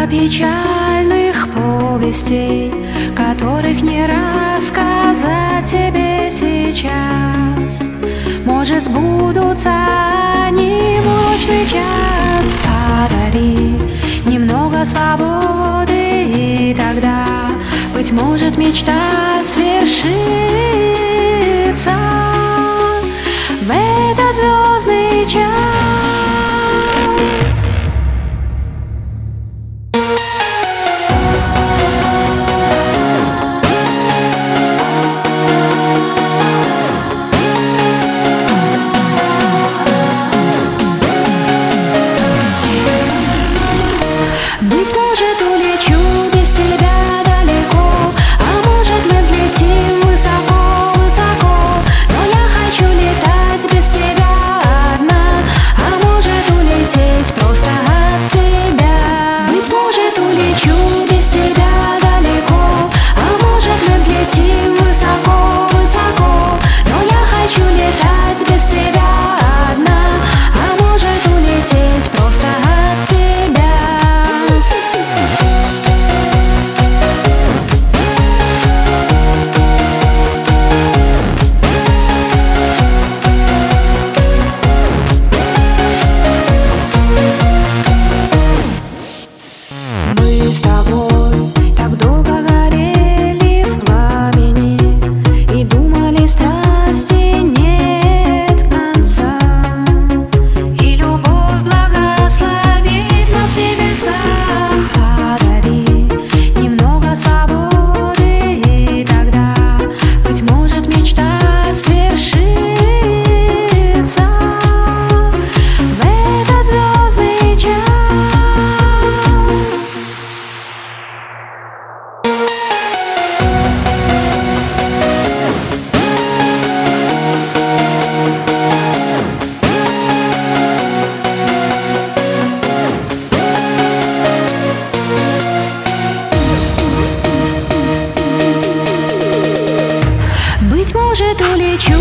печальных повестей, которых не рассказать тебе сейчас. Может, сбудутся они в урочный час. Подари немного свободы, и тогда, быть может, мечта свершится. В этот звездный час быть может, улечу без тебя далеко, а может, мы взлетим высоко-высоко. Но я хочу летать без тебя одна, а может, улететь просто от себя. Быть может, улечу без тебя далеко, а может, мы взлетим высоко-высоко. Но я хочу летать без тебя одна, а может, улететь просто от себя. Мы с тобой так долго горели в пламени и думали, страсти нет конца, и любовь благословит нас в небесах. Подари немного свободы, и тогда, быть может, мечта свершится. В этот звездный час быть может, улечу